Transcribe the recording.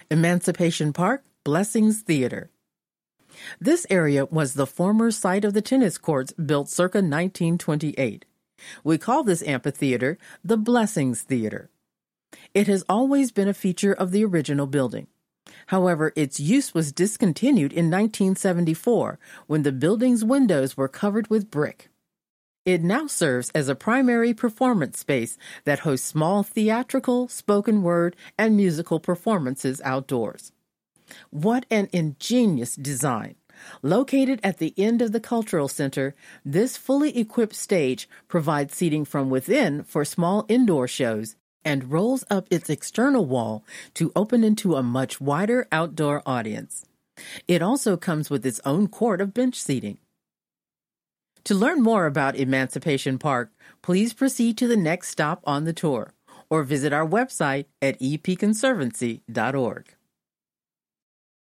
Emancipation Park, Blessings Theater. This area was the former site of the tennis courts built circa 1928. We call this amphitheater the Blessings Theater. It has always been a feature of the original building. However, its use was discontinued in 1974 when the building's windows were covered with brick. It now serves as a primary performance space that hosts small theatrical, spoken word, and musical performances outdoors. What an ingenious design! Located at the end of the Cultural Center, this fully equipped stage provides seating from within for small indoor shows and rolls up its external wall to open into a much wider outdoor audience. It also comes with its own court of bench seating. To learn more about Emancipation Park, please proceed to the next stop on the tour or visit our website at epconservancy.org.